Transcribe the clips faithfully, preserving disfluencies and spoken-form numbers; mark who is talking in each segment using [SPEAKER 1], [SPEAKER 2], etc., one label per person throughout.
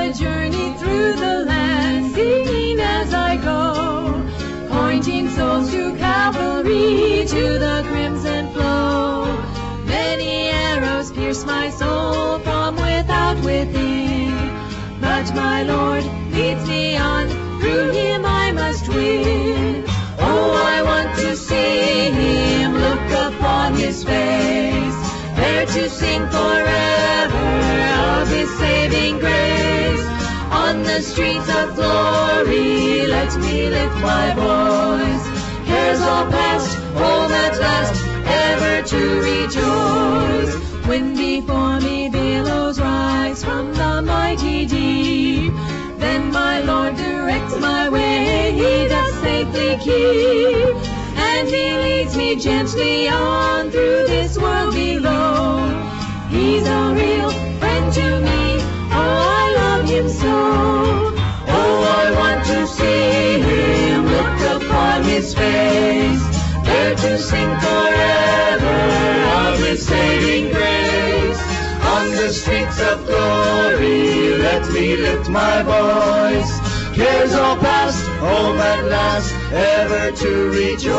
[SPEAKER 1] a journey through the land, singing as I go, pointing souls to Calvary, to the crimson flow. Many arrows pierce my soul from without within, but my Lord leads me on, through him I must win. Oh, I want to see him, look upon his face, there to sing forever of his saving grace. On the streets of glory, let me lift my voice, cares all past, home at last, ever to rejoice. When before me billows rise from the mighty deep, then my Lord directs my way, he does safely keep, and he leads me gently on through this world below. He's a real friend to me, oh, I love him so. Oh, I want to see him, look upon his face, there to sing forever of his saving grace. On the streets of glory, let me lift my voice, cares all past, home at last, ever to rejoice.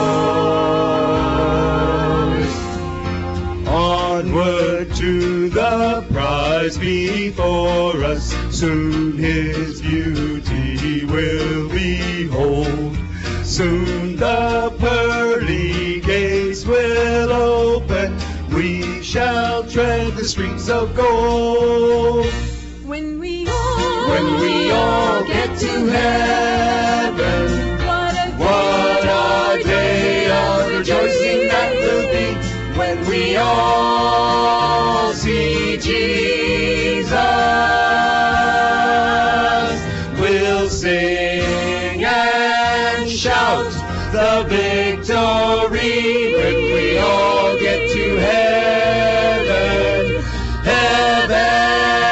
[SPEAKER 1] Onward to the prize before us, soon his beauty will behold. Soon the pearly gates will open, we shall tread the streets of gold. When we all, when we all get to heaven, what a, what a day of rejoicing that will be, when we all see Jesus. We'll sing and shout the victory when we all get to heaven, heaven.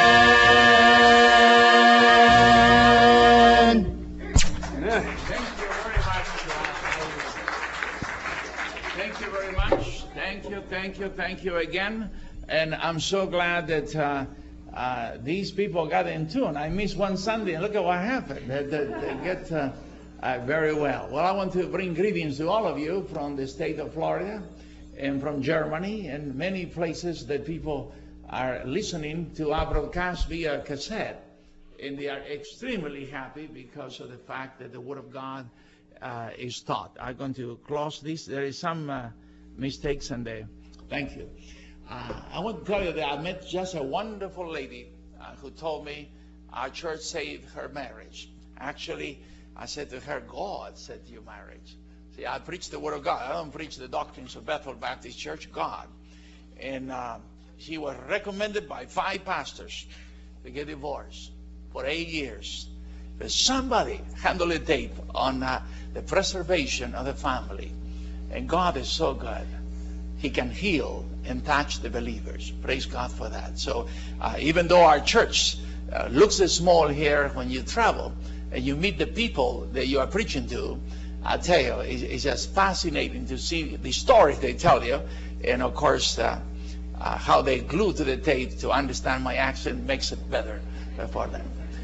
[SPEAKER 2] Thank you very much. Thank you, thank you, thank you again. And I'm so glad that uh, uh, these people got in tune. I missed one Sunday, and look at what happened. They, they, they get uh, uh, very well. Well, I want to bring greetings to all of you from the state of Florida and from Germany and many places that people are listening to our broadcast via cassette. And they are extremely happy because of the fact that the Word of God uh, is taught. I'm going to close this. There is some uh, mistakes in there. Thank you. Uh, I want to tell you that I met just a wonderful lady uh, who told me our church saved her marriage. Actually, I said to her, God saved your marriage. See, I preach the Word of God. I don't preach the doctrines of Bethel Baptist Church, God. And uh, she was recommended by five pastors to get divorced for eight years. But somebody handled the tape on uh, the preservation of the family. And God is so good. He can heal and touch the believers. Praise God for that. So uh, even though our church uh, looks small here when you travel and you meet the people that you are preaching to, I tell you, it's, it's just fascinating to see the stories they tell you. And of course, uh, uh, how they glue to the tape to understand my accent makes it better for them.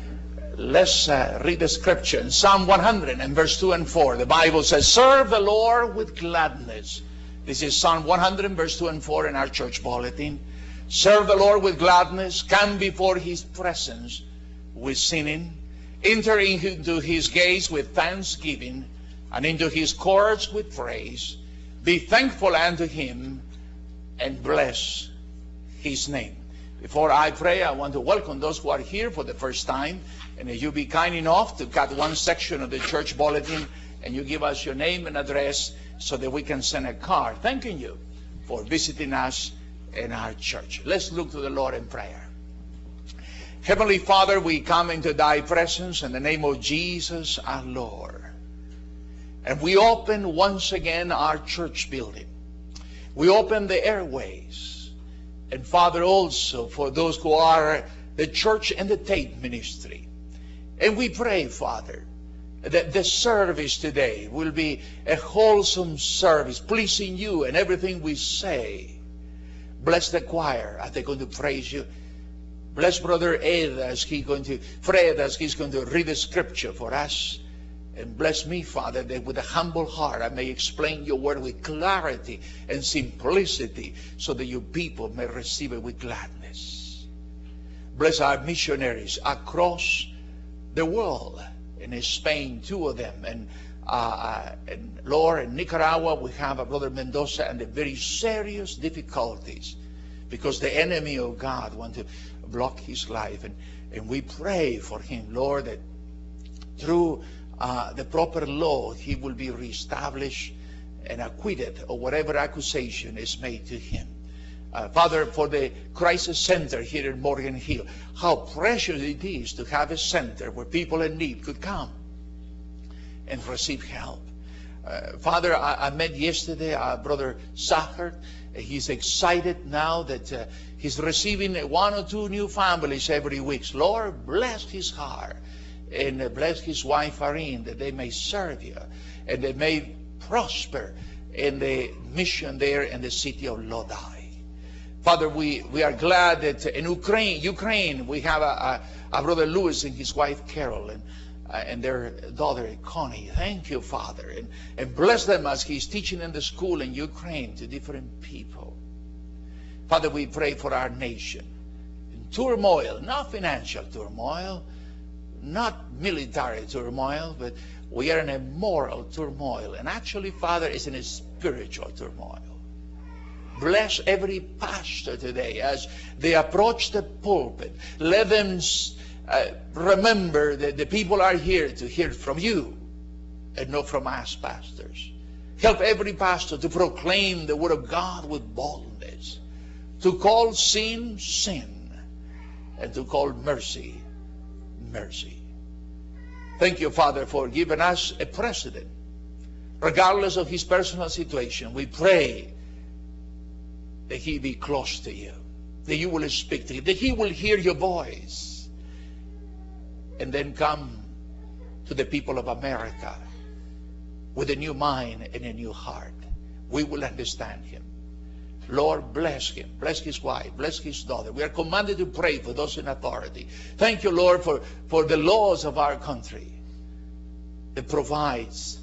[SPEAKER 2] Let's uh, read the scripture in Psalm one hundred and verse two and four. The Bible says, serve the Lord with gladness. This is Psalm one hundred and verse two and four in our church bulletin. Serve the Lord with gladness. Come before his presence with singing. Enter into his gates with thanksgiving, and into his courts with praise. Be thankful unto him and bless his name. Before I pray, I want to welcome those who are here for the first time. And if you be kind enough to cut one section of the church bulletin and you give us your name and address so that we can send a card thanking you for visiting us in our church. Let's look to the Lord in prayer. Heavenly Father, we come into thy presence in the name of Jesus our Lord. And we open once again our church building. We open the airways. And Father, also for those who are the church and the tape ministry. And we pray, Father, that the service today will be a wholesome service, pleasing you in everything we say. Bless the choir as they're going to praise you. Bless Brother Ed as he going to, Fred, as he's going to read the scripture for us. And bless me, Father, that with a humble heart I may explain your word with clarity and simplicity so that your people may receive it with gladness. Bless our missionaries across the world. In Spain, two of them. And, uh, and Lord, in Nicaragua, we have a Brother Mendoza and the very serious difficulties because the enemy of God wants to block his life. And, and we pray for him, Lord, that through Uh, the proper law, he will be reestablished and acquitted of whatever accusation is made to him. Uh, Father, for the crisis center here in Morgan Hill, how precious it is to have a center where people in need could come and receive help. Uh, Father, I, I met yesterday uh, Brother Sahar. He's excited now that uh, he's receiving one or two new families every week. Lord, bless his heart. And bless his wife, Irene, that they may serve you and they may prosper in the mission there in the city of Lodi. Father, we, we are glad that in Ukraine, Ukraine we have a, a, a Brother Louis and his wife, Carol, and, uh, and their daughter, Connie. Thank you, Father. And, and bless them as he's teaching in the school in Ukraine to different people. Father, we pray for our nation. In turmoil, not financial turmoil, not military turmoil, but we are in a moral turmoil. And actually, Father, it's in a spiritual turmoil. Bless every pastor today as they approach the pulpit. Let them uh, remember that the people are here to hear from you and not from us, pastors. Help every pastor to proclaim the word of God with boldness, to call sin, sin, and to call mercy, mercy. Thank you, Father, for giving us a president. Regardless of his personal situation, we pray that he be close to you, that you will speak to him, that he will hear your voice, and then come to the people of America with a new mind and a new heart. We will understand him. Lord, bless him. Bless his wife. Bless his daughter. We are commanded to pray for those in authority. Thank you, Lord, for, for the laws of our country that provides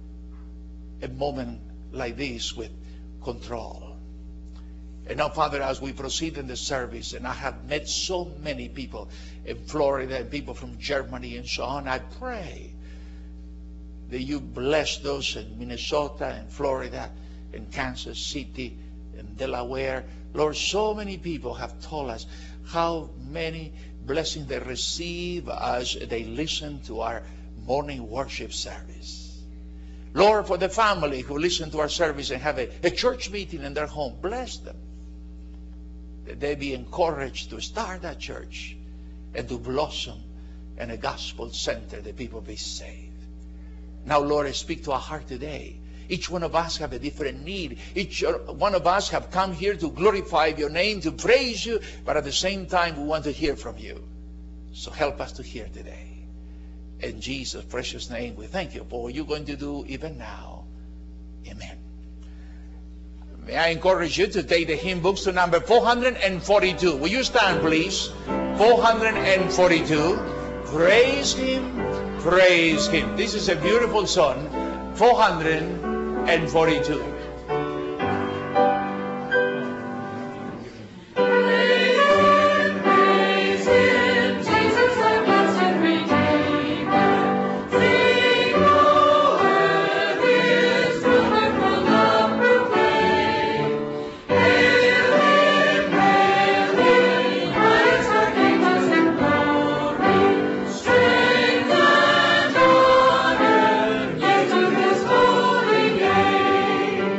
[SPEAKER 2] a moment like this with control. And now, Father, as we proceed in the service, and I have met so many people in Florida and people from Germany and so on, I pray that you bless those in Minnesota and Florida and Kansas City in Delaware. Lord, so many people have told us how many blessings they receive as they listen to our morning worship service. Lord, for the family who listen to our service and have a, a church meeting in their home, bless them. That they be encouraged to start that church and to blossom in a gospel center that people be saved. Now, Lord, I speak to our heart today. Each one of us have a different need. Each one of us have come here to glorify your name, to praise you, but at the same time we want to hear from you. So help us to hear today. In Jesus' precious name, we thank you for what you're going to do even now. Amen. May I encourage you to take the hymn books to number four hundred forty-two. Will you stand, please? four hundred forty-two. Praise him, praise him. This is a beautiful song. four hundred forty-two.
[SPEAKER 1] Holy name.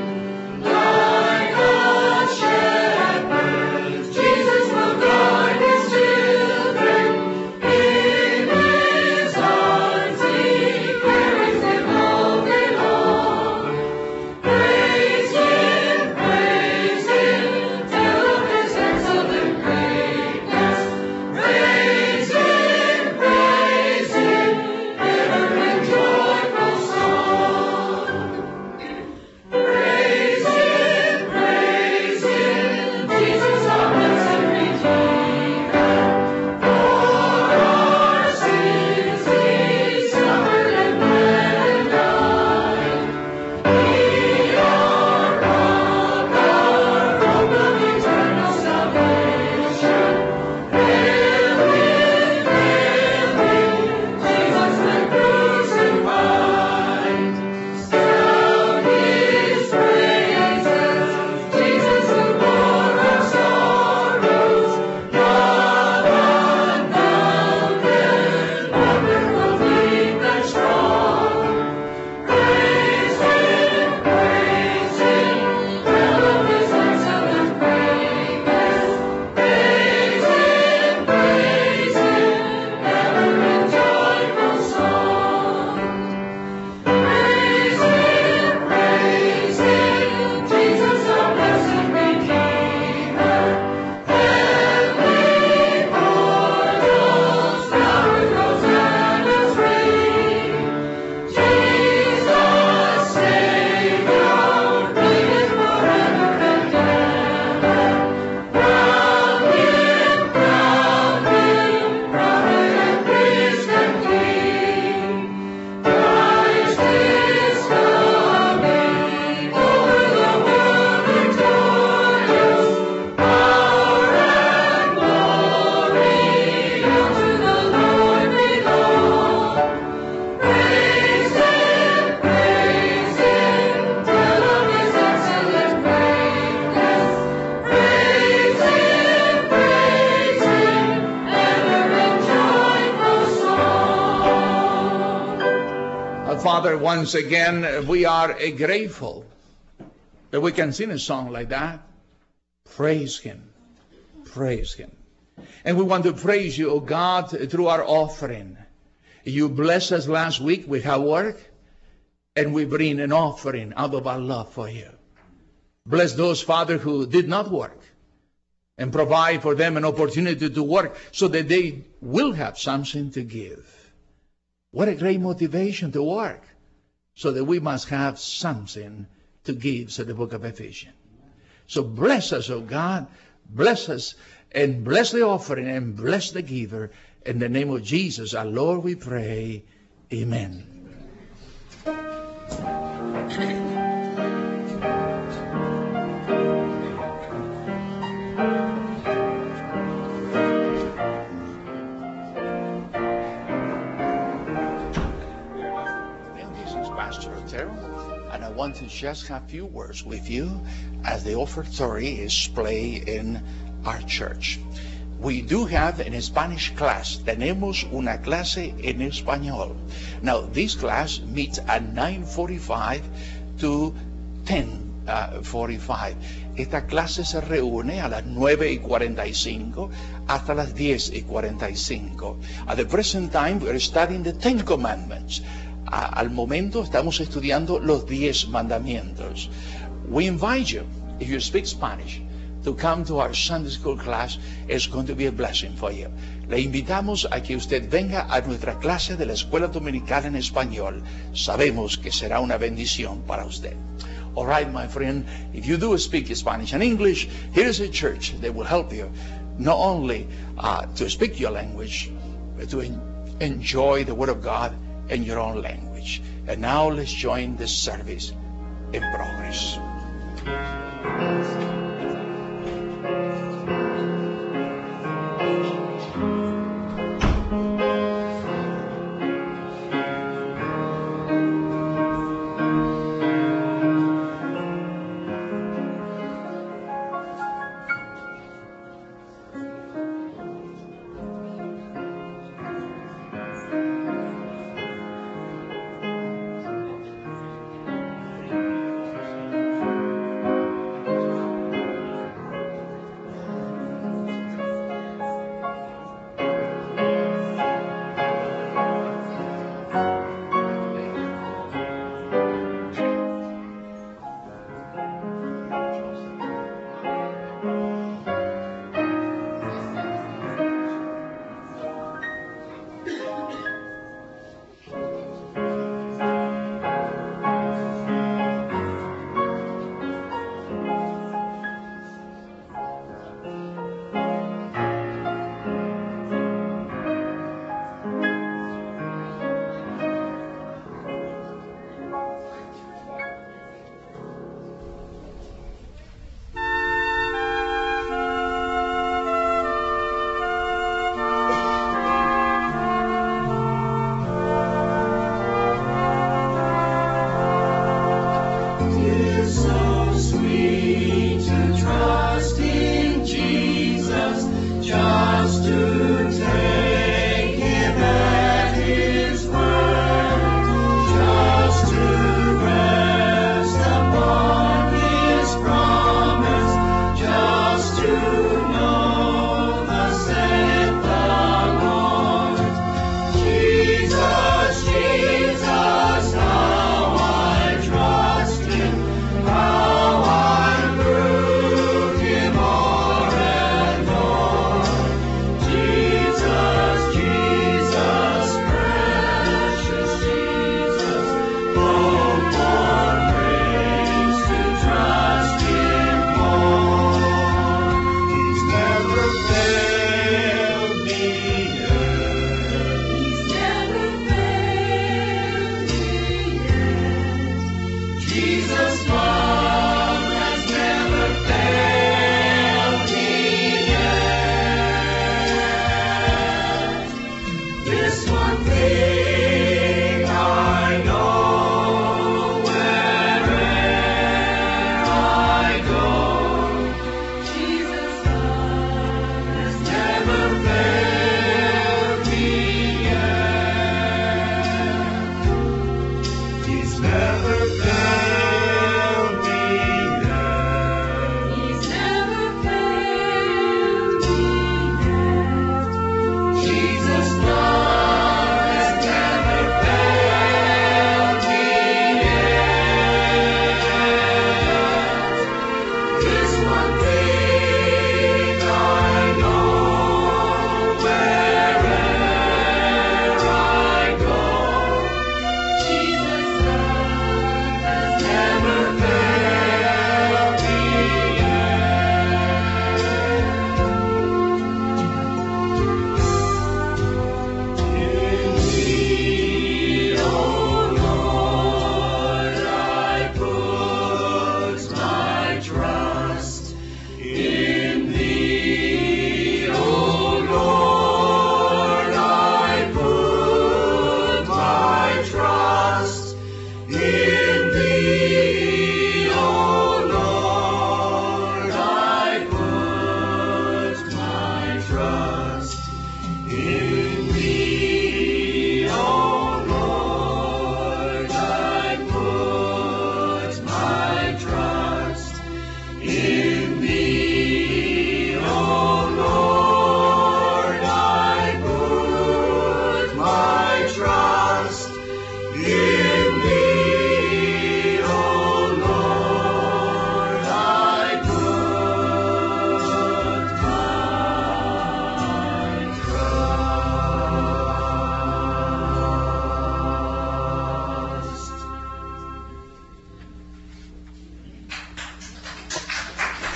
[SPEAKER 2] Father, once again, we are uh, grateful that we can sing a song like that. Praise Him. Praise Him. And we want to praise you, O God, through our offering. You blessed us last week with our work, and we bring an offering out of our love for you. Bless those, Father, who did not work, and provide for them an opportunity to work so that they will have something to give. What a great motivation to work, so that we must have something to give, said the book of Ephesians. So bless us, O God, bless us, and bless the offering, and bless the giver. In the name of Jesus, our Lord, we pray. Amen. And I want to just have a few words with you as the offertory is played in our church. We do have an Spanish class. Tenemos una clase en español. Now, this class meets at nine forty-five to ten forty-five. Esta clase se reúne a las nueve y cuarenta y cinco hasta las diez y cuarenta y cinco. At the present time, we are studying the Ten Commandments. Al momento estamos estudiando los diez mandamientos. We invite you, if you speak Spanish, to come to our Sunday school class. It's going to be a blessing for you. Le invitamos a que usted venga a nuestra clase de la Escuela Dominical en Español. Sabemos que será una bendición para usted. All right, my friend, if you do speak Spanish and English, here's a church that will help you not only uh, to speak your language, but to en enjoy the Word of God in your own language. And now let's join this service in progress.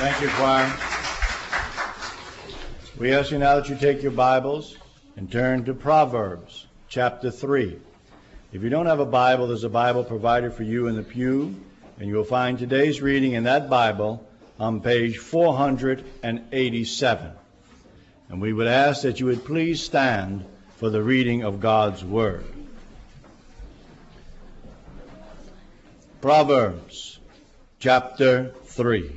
[SPEAKER 3] Thank you, choir. We ask you now that you take your Bibles and turn to Proverbs chapter three. If you don't have a Bible, there's a Bible provided for you in the pew, and you will find today's reading in that Bible on page four hundred eighty-seven. And we would ask that you would please stand for the reading of God's Word. Proverbs chapter three.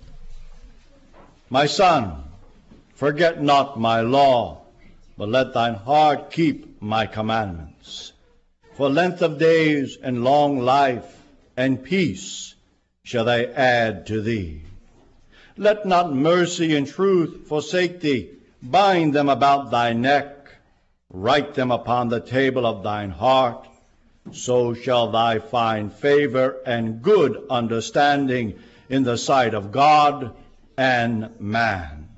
[SPEAKER 3] My son, forget not my law, but let thine heart keep my commandments. For length of days and long life and peace shall they add to thee. Let not mercy and truth forsake thee. Bind them about thy neck. Write them upon the table of thine heart. So shall thou find favor and good understanding in the sight of God and man.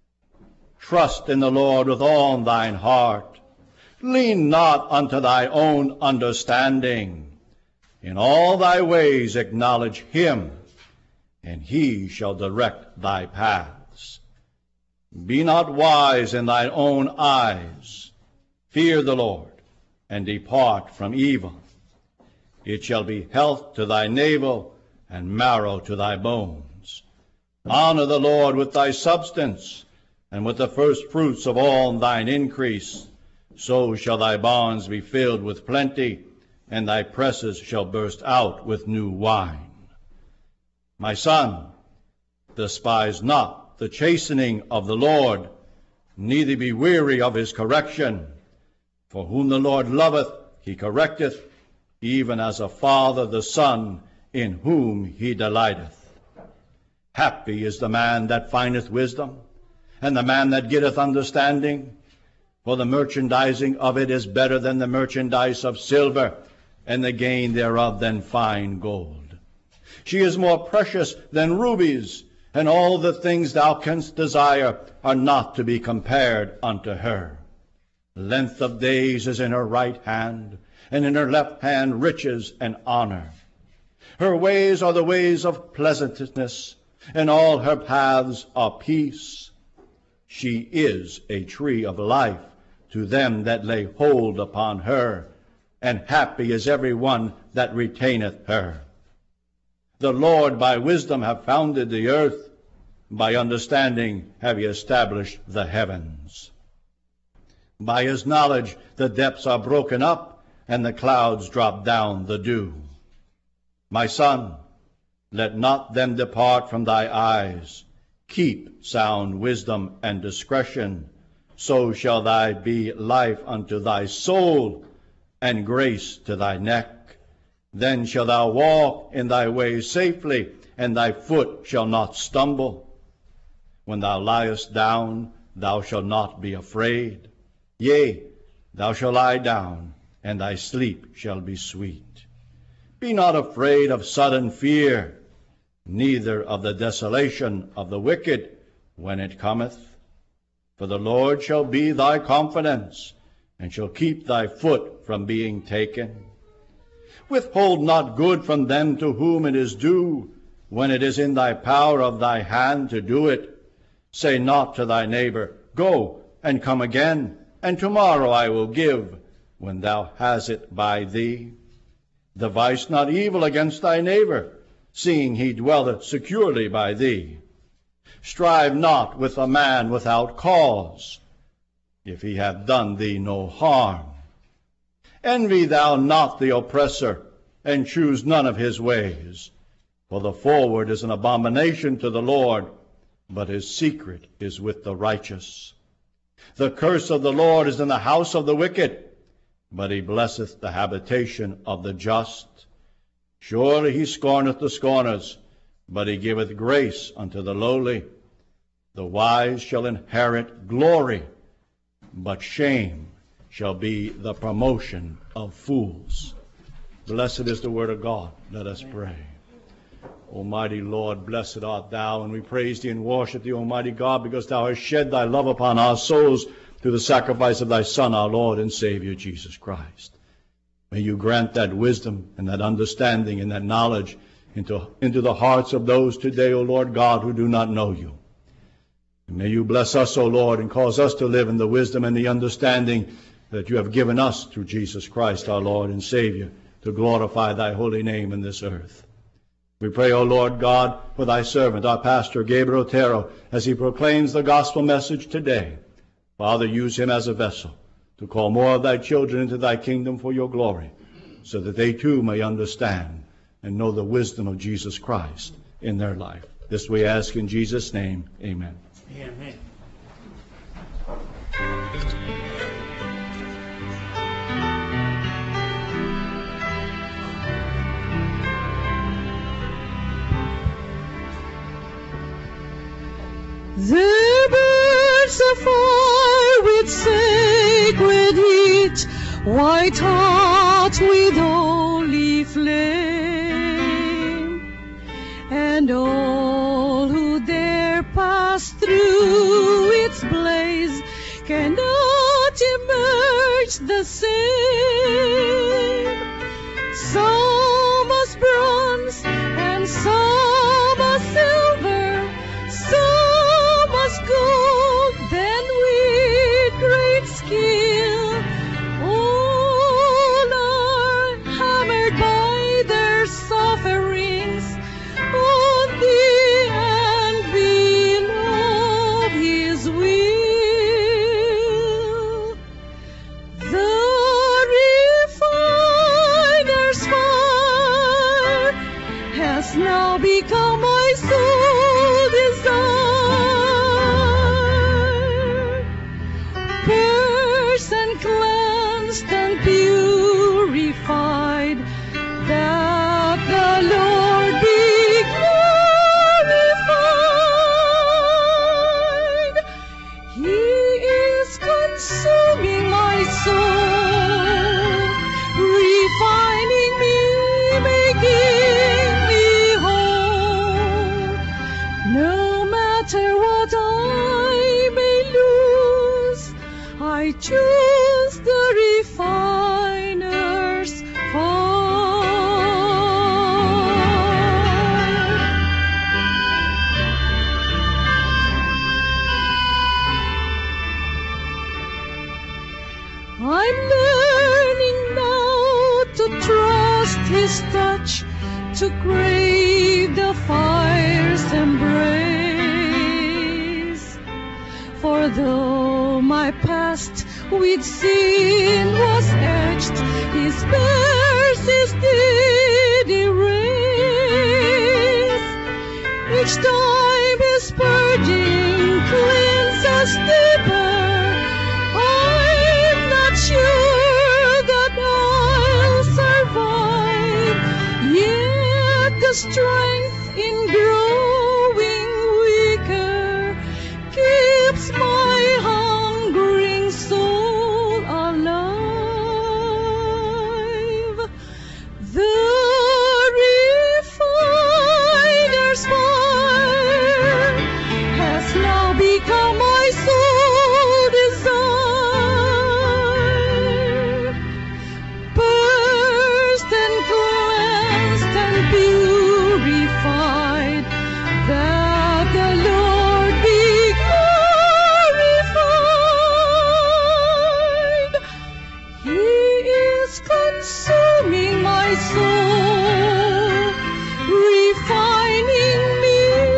[SPEAKER 3] Trust in the Lord with all thine heart. Lean not unto thy own understanding. In all thy ways acknowledge him, and he shall direct thy paths. Be not wise in thine own eyes. Fear the Lord, and depart from evil. It shall be health to thy navel, and marrow to thy bones. Honor the Lord with thy substance, and with the first fruits of all thine increase. So shall thy barns be filled with plenty, and thy presses shall burst out with new wine. My son, despise not the chastening of the Lord, neither be weary of his correction. For whom the Lord loveth, he correcteth, even as a father the son in whom he delighteth. Happy is the man that findeth wisdom, and the man that getteth understanding. For the merchandising of it is better than the merchandise of silver, and the gain thereof than fine gold. She is more precious than rubies, and all the things thou canst desire are not to be compared unto her. Length of days is in her right hand, and in her left hand riches and honor. Her ways are the ways of pleasantness, and all her paths are peace. She is a tree of life to them that lay hold upon her, and happy is every one that retaineth her. The Lord by wisdom hath founded the earth, by understanding have he established the heavens. By his knowledge the depths are broken up, and the clouds drop down the dew. My son, let not them depart from thy eyes. Keep sound wisdom and discretion. So shall thy be life unto thy soul, and grace to thy neck. Then shalt thou walk in thy ways safely, and thy foot shall not stumble. When thou liest down, thou shalt not be afraid. Yea, thou shalt lie down, and thy sleep shall be sweet. Be not afraid of sudden fear, neither of the desolation of the wicked when it cometh. For the Lord shall be thy confidence, and shall keep thy foot from being taken. Withhold not good from them to whom it is due, when it is in thy power of thy hand to do it. Say not to thy neighbor, Go, and come again, and tomorrow I will give, when thou hast it by thee. Devise not evil against thy neighbor, seeing he dwelleth securely by thee. Strive not with a man without cause, if he have done thee no harm. Envy thou not the oppressor, and choose none of his ways. For the forward is an abomination to the Lord, but his secret is with the righteous. The curse of the Lord is in the house of the wicked, but he blesseth the habitation of the just. Surely he scorneth the scorners, but he giveth grace unto the lowly. The wise shall inherit glory, but shame shall be the promotion of fools. Blessed is the word of God. Let us pray. Almighty Lord, blessed art thou, and we praise thee and worship thee, Almighty God, because thou hast shed thy love upon our souls through the sacrifice of thy Son, our Lord and Savior, Jesus Christ. May you grant that wisdom and that understanding and that knowledge into, into the hearts of those today, O Lord God, who do not know you. And may you bless us, O Lord, and cause us to live in the wisdom and the understanding that you have given us through Jesus Christ, our Lord and Savior, to glorify thy holy name in this earth. We pray, O Lord God, for thy servant, our pastor, Gabriel Otero, as he proclaims the gospel message today. Father, use him as a vessel to call more of thy children into thy kingdom for your glory, so that they too may understand and know the wisdom of Jesus Christ in their life. This we ask in Jesus' name. Amen.
[SPEAKER 2] Amen.
[SPEAKER 1] The birds afar with sacred heat, white hot with holy flame, and all who dare pass through its blaze cannot emerge the same. Some as bronze and some as silver, some as gold, then with great skill, all are hammered by their sufferings on the anvil of his will. The refiner's fire has now become my sole desire. Purged and cleansed and purified, that the Lord be glorified. He is consuming my soul, refining me, making me whole. No matter what I may lose, I choose the refiner's fire. I'm learning now to trust his touch, to crave the fire's embrace. For though my past with sin was etched, his mercies did erase. Each time his purging cleanses deeper, I'm not sure that I'll survive. Yet the strength in growing weaker keeps my hungering soul alive. The refiner's fire has now become my sole desire. Purged and cleansed and purified, that the Lord be glorified. He is consuming my soul, refining me,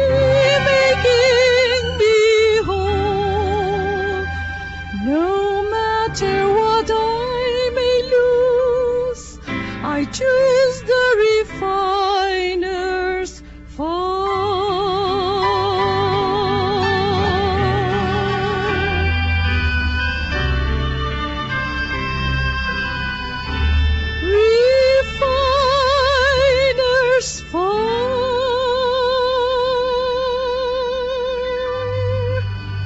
[SPEAKER 1] making me whole. No matter what I may lose, I choose the refiner's Refiner's fire.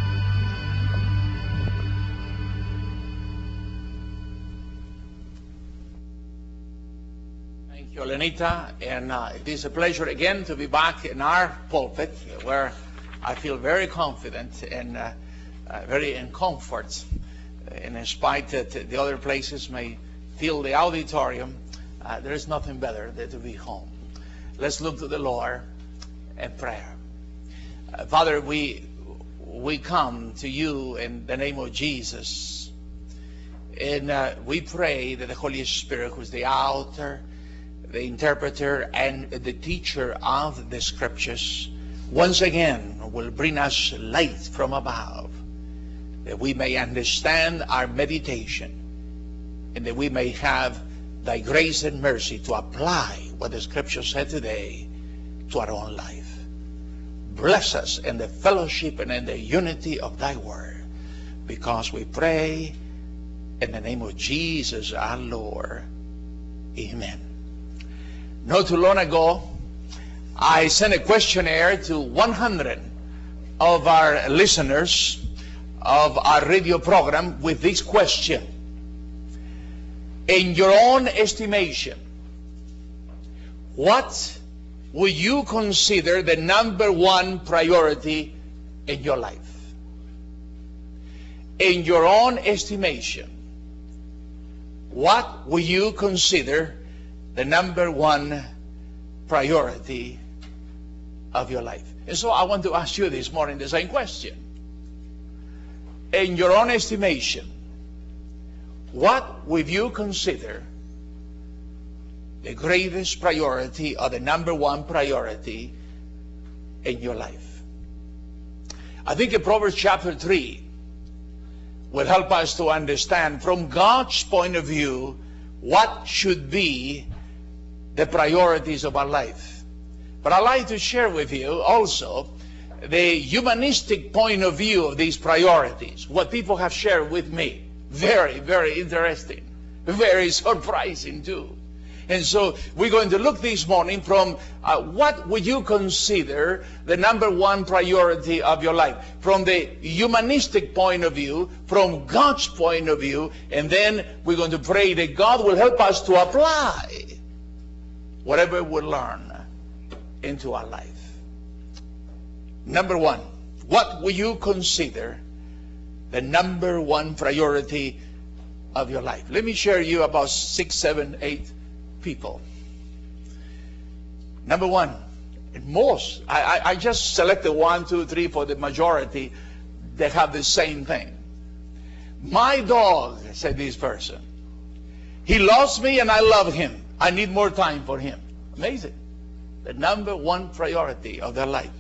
[SPEAKER 2] Thank you, Lenita. And uh, it is a pleasure again to be back in our pulpit, where I feel very confident and uh, uh, very in comfort. And in spite that the other places may fill the auditorium, uh, there is nothing better than to be home. Let's look to the Lord in prayer. Uh, Father, we we come to you in the name of Jesus. And uh, we pray that the Holy Spirit, who is the author, the interpreter, and the teacher of the Scriptures, once again will bring us light from above, that we may understand our meditation, and that we may have thy grace and mercy to apply what the Scripture said today to our own life. Bless us in the fellowship and in the unity of thy word, because we pray in the name of Jesus our Lord. Amen. Not too long ago, I sent a questionnaire to one hundred of our listeners of our radio program with this question. In your own estimation, what would you consider the number one priority in your life? In your own estimation, what would you consider the number one priority of your life? And so I want to ask you this morning the same question. In your own estimation, what would you consider the greatest priority or the number one priority in your life? I think in Proverbs chapter three will help us to understand from God's point of view what should be the priorities of our life. But I'd like to share with you also the humanistic point of view of these priorities, what people have shared with me. Very, very interesting, very surprising too. And so we're going to look this morning from uh, what would you consider the number one priority of your life, from the humanistic point of view, from God's point of view, and then we're going to pray that God will help us to apply whatever we learn into our life. Number one, what will you consider the number one priority of your life? Let me share you about six, seven, eight people. Number one, and most, I, I, I just selected one, two, three for the majority that have the same thing. My dog, said this person, he loves me and I love him. I need more time for him. Amazing. The number one priority of their life.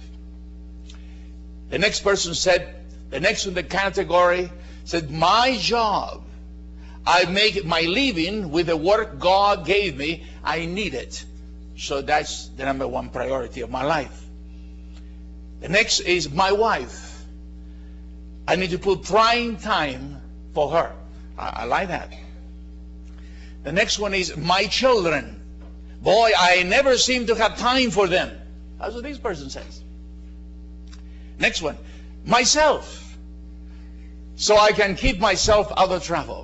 [SPEAKER 2] The next person said, the next in the category said, my job, I make my living with the work God gave me. I need it. So that's the number one priority of my life. The next is my wife. I need to put prime time for her. I, I like that. The next one is my children. Boy, I never seem to have time for them. That's what this person says. Next one, myself. So I can keep myself out of trouble.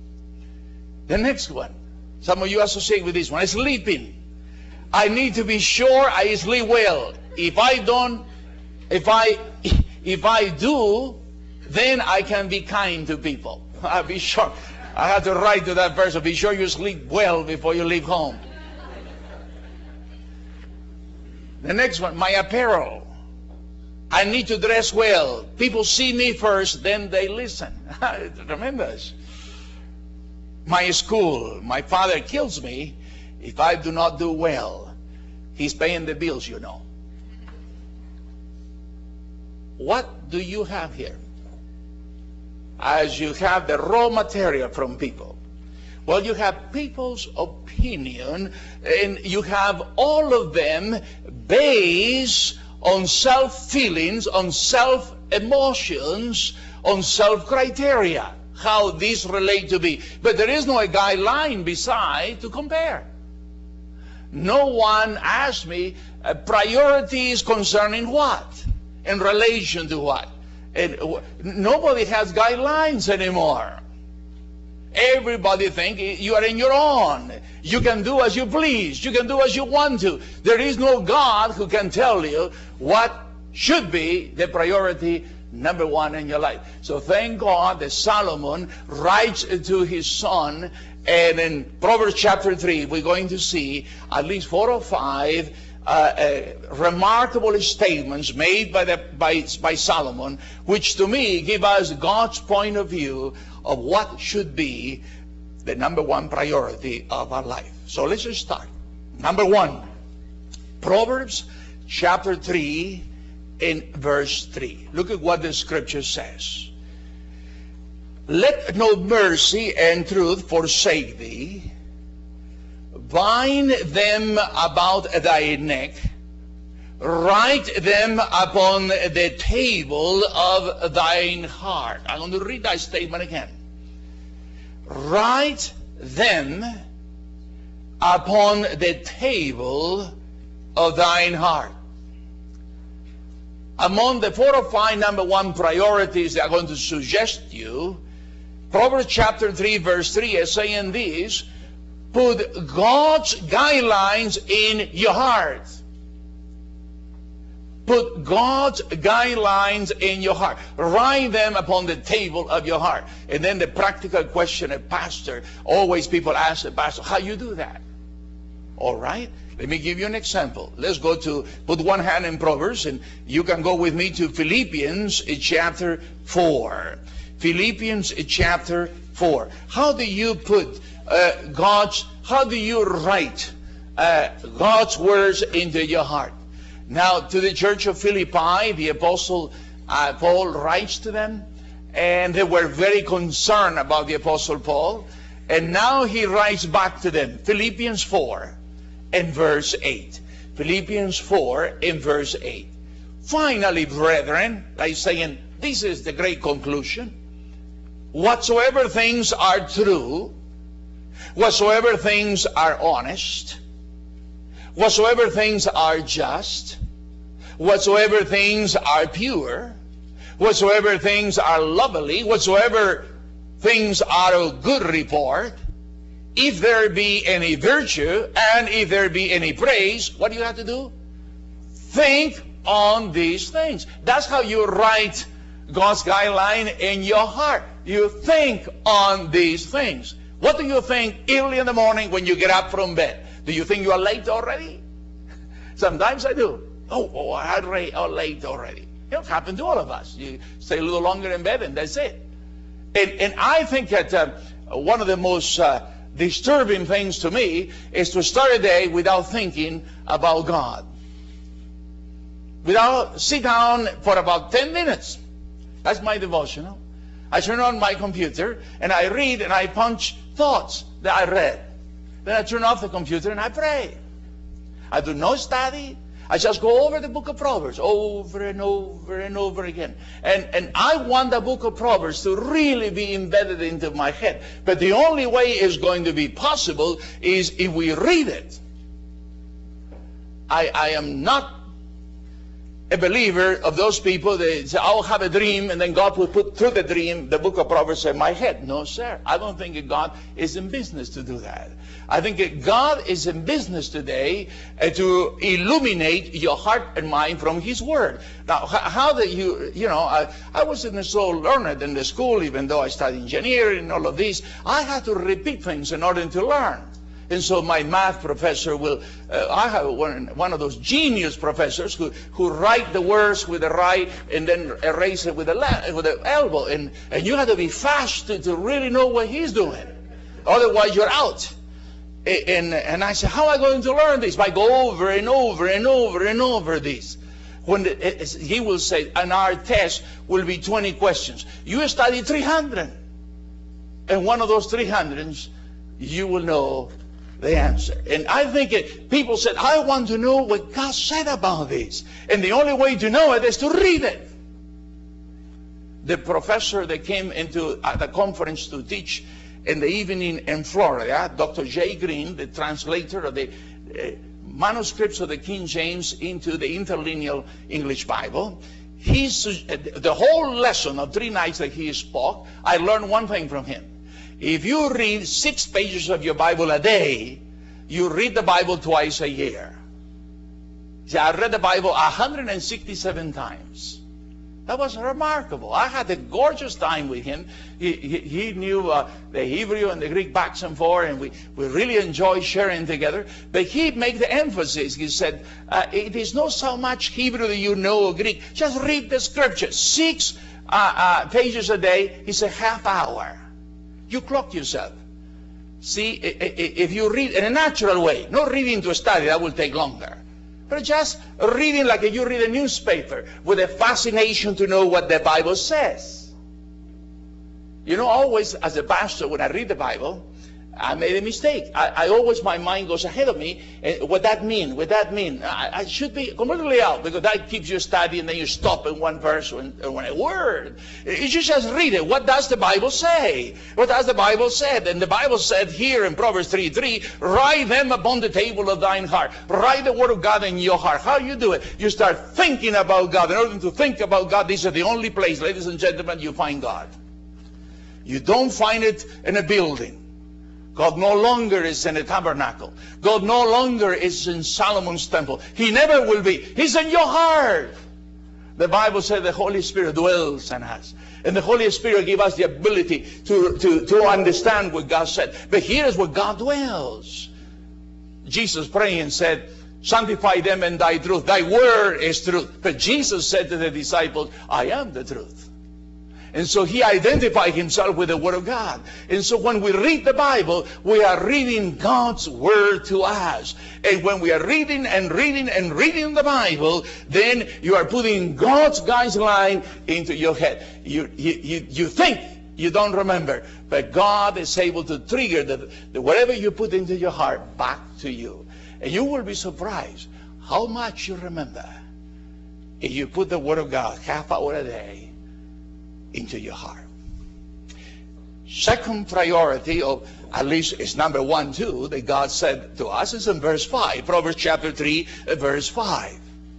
[SPEAKER 2] The next one, some of you associate with this one, is sleeping. I need to be sure I sleep well. If I don't, if I, if I do, then I can be kind to people. I'll be sure. I have to write to that person, be sure you sleep well before you leave home. The next one, my apparel. I need to dress well. People see me first, then they listen. Tremendous. My school. My father kills me if I do not do well. He's paying the bills, you know. What do you have here? As you have the raw material from people. Well, you have people's opinion, and you have all of them based on self-feelings, on self-emotions, on self-criteria, how these relate to me. But there is no a guideline beside to compare. No one asked me uh, priorities concerning what, in relation to what. And uh, nobody has guidelines anymore. Everybody think you are in your own. You can do as you please. You can do as you want to. There is no God who can tell you what should be the priority number one in your life. So thank God that Solomon writes to his son, and in Proverbs chapter three, we're going to see at least four or five uh, uh, remarkable statements made by, the, by, by Solomon, which to me give us God's point of view of what should be the number one priority of our life. So let's just start. Number one, Proverbs chapter three in verse three. Look at what the scripture says. Let no mercy and truth forsake thee. Bind them about thy neck. Write them upon the table of thine heart. I'm going to read that statement again. Write them upon the table of thine heart. Among the four or five number one priorities that I'm going to suggest to you, Proverbs chapter three verse three is saying this: put God's guidelines in your heart. Put God's guidelines in your heart. Write them upon the table of your heart. And then the practical question, a pastor, always people ask the pastor, how you do that? All right, let me give you an example. Let's go to, put one hand in Proverbs, and you can go with me to Philippians chapter four. Philippians chapter four. How do you put uh, God's, how do you write uh, God's words into your heart? Now, to the church of Philippi, the apostle uh, Paul writes to them, and they were very concerned about the apostle Paul, and now he writes back to them. Philippians four and verse eight. Philippians four and verse eight. Finally, brethren, like saying, this is the great conclusion. Whatsoever things are true, whatsoever things are honest, whatsoever things are just, whatsoever things are pure, whatsoever things are lovely, whatsoever things are of good report, if there be any virtue and if there be any praise, what do you have to do? Think on these things. That's how you write God's guideline in your heart. You think on these things. What do you think early in the morning when you get up from bed? Do you think you are late already? Sometimes I do. Oh, oh I'm late already. It happened to all of us. You stay a little longer in bed and that's it. And, and I think that uh, one of the most uh, disturbing things to me is to start a day without thinking about God. Without sit down for about ten minutes. That's my devotional. I turn on my computer and I read and I punch thoughts that I read. Then I turn off the computer and I pray. I do no study. I just go over the book of Proverbs over and over and over again. And, and I want the book of Proverbs to really be embedded into my head. But the only way it's going to be possible is if we read it. I, I am not a believer of those people that say, I'll have a dream and then God will put through the dream the book of Proverbs in my head. No, sir. I don't think that God is in business to do that. I think that God is in business today uh, to illuminate your heart and mind from His Word. Now, how do you, you know, I, I wasn't so learned in the school, even though I studied engineering and all of this. I had to repeat things in order to learn. And so my math professor will, uh, I have one, one of those genius professors who, who write the words with the right and then erase it with the, left, with the elbow. And, and you have to be fast to, to really know what he's doing. Otherwise you're out. And, and I said, how am I going to learn this? By go over and over and over and over this. When the, he will say, and our test will be twenty questions. You study three hundred. And one of those three hundreds, you will know the answer. And I think it, people said, I want to know what God said about this. And the only way to know it is to read it. The professor that came into uh, the conference to teach in the evening in Florida, Doctor Jay Green, the translator of the uh, manuscripts of the King James into the interlineal English Bible, he's, uh, the whole lesson of three nights that he spoke, I learned one thing from him. If you read six pages of your Bible a day, you read the Bible twice a year. See, I read the Bible one hundred sixty-seven times. That was remarkable. I had a gorgeous time with him. He, he, he knew uh, the Hebrew and the Greek backs and forth, and we, we really enjoyed sharing together. But he made the emphasis. He said, uh, it is not so much Hebrew that you know or Greek. Just read the scripture. Six uh, uh, pages a day is a half hour. You clock yourself. See, if you read in a natural way, not reading to study, that will take longer. But just reading like you read a newspaper with a fascination to know what the Bible says. You know, always as a pastor, when I read the Bible, I made a mistake. I, I always, my mind goes ahead of me. And what that mean? What that mean? I, I should be completely out, because that keeps you studying, and then you stop in one verse or in, or in a word. You should just read it. What does the Bible say? What does the Bible say? And the Bible said here in Proverbs three three, write them upon the table of thine heart. Write the word of God in your heart. How you do it? You start thinking about God. In order to think about God, this is the only place, ladies and gentlemen, you find God. You don't find it in a building. God no longer is in a tabernacle. God no longer is in Solomon's temple. He never will be. He's in your heart. The Bible said the Holy Spirit dwells in us. And the Holy Spirit gives us the ability to, to, to understand what God said. But here is where God dwells. Jesus praying said, sanctify them in thy truth. Thy word is truth. But Jesus said to the disciples, I am the truth. And so he identified himself with the Word of God. And so when we read the Bible, we are reading God's Word to us. And when we are reading and reading and reading the Bible, then you are putting God's guideline into your head. You, you, you, you think you don't remember, but God is able to trigger the, the whatever you put into your heart back to you. And you will be surprised how much you remember if you put the Word of God half hour a day into your heart. Second priority, or at least it's number one too, that God said to us is in verse five. Proverbs chapter three, verse five.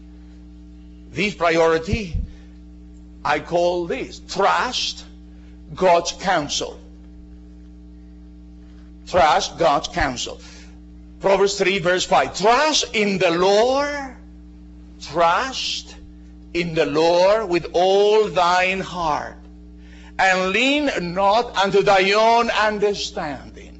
[SPEAKER 2] This priority, I call this, trust God's counsel. Trust God's counsel. Proverbs three, verse five. Trust in the Lord. Trust in the Lord with all thine heart, and lean not unto thy own understanding.